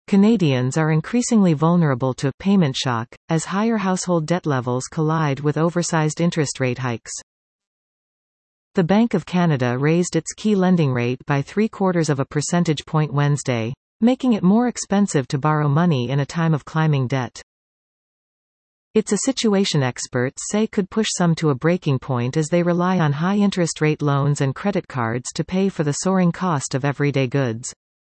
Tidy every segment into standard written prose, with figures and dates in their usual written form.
Canadians are increasingly vulnerable to payment shock, as higher household debt levels collide with oversized interest rate hikes. The Bank of Canada raised its key lending rate by 0.75 percentage point Wednesday, making it more expensive to borrow money in a time of climbing debt. It's a situation experts say could push some to a breaking point as they rely on high interest rate loans and credit cards to pay for the soaring cost of everyday goods.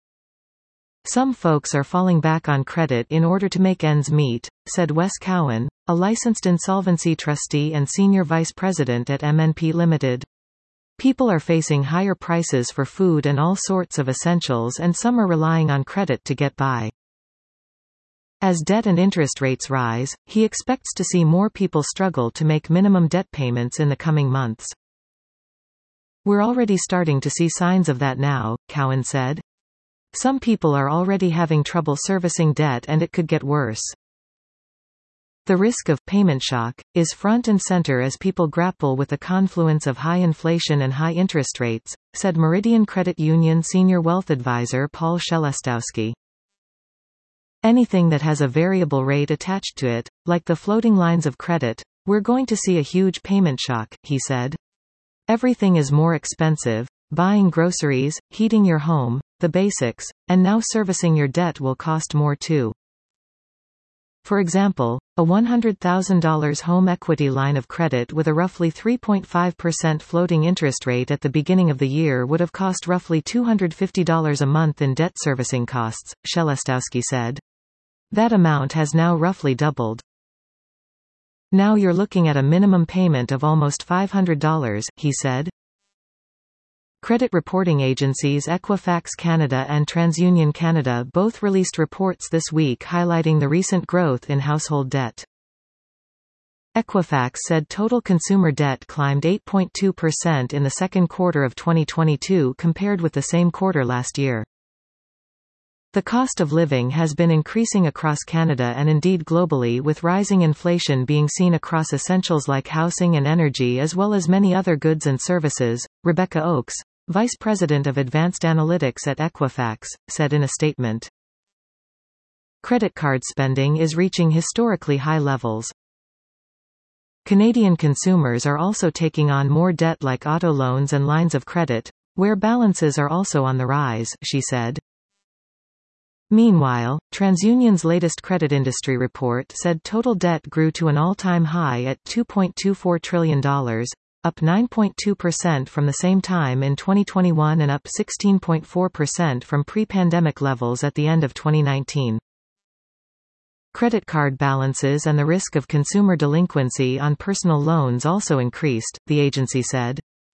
Some folks are falling back on credit in order to make ends meet, said Wes Cowan, a licensed insolvency trustee and senior vice president at MNP Limited. People are facing higher prices for food and all sorts of essentials, and some are relying on credit to get by. As debt and interest rates rise, he expects to see more people struggle to make minimum debt payments in the coming months. We're already starting to see signs of that now, Cowan said. Some people are already having trouble servicing debt and it could get worse. The risk of payment shock is front and center as people grapple with the confluence of high inflation and high interest rates, said Meridian Credit Union senior wealth advisor Paul Shelestowski. Anything that has a variable rate attached to it, like the floating lines of credit, we're going to see a huge payment shock, he said. Everything is more expensive. Buying groceries, heating your home, the basics, and now servicing your debt will cost more too. For example, a $100,000 home equity line of credit with a roughly 3.5% floating interest rate at the beginning of the year would have cost roughly $250 a month in debt servicing costs, Shelestowski said. That amount has now roughly doubled. Now you're looking at a minimum payment of almost $500, he said. Credit reporting agencies Equifax Canada and TransUnion Canada both released reports this week highlighting the recent growth in household debt. Equifax said total consumer debt climbed 8.2% in the second quarter of 2022 compared with the same quarter last year. The cost of living has been increasing across Canada and indeed globally, with rising inflation being seen across essentials like housing and energy as well as many other goods and services, Rebecca Oakes, Vice President of Advanced Analytics at Equifax, said in a statement. Credit card spending is reaching historically high levels. Canadian consumers are also taking on more debt like auto loans and lines of credit, where balances are also on the rise, she said. Meanwhile, TransUnion's latest credit industry report said total debt grew to an all-time high at $2.24 trillion, up 9.2% from the same time in 2021 and up 16.4% from pre-pandemic levels at the end of 2019. Credit card balances and the risk of consumer delinquency on personal loans also increased, the agency said.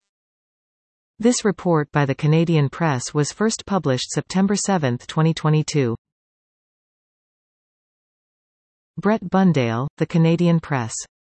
This report by the Canadian Press was first published September 7, 2022. Brett Bundale, The Canadian Press.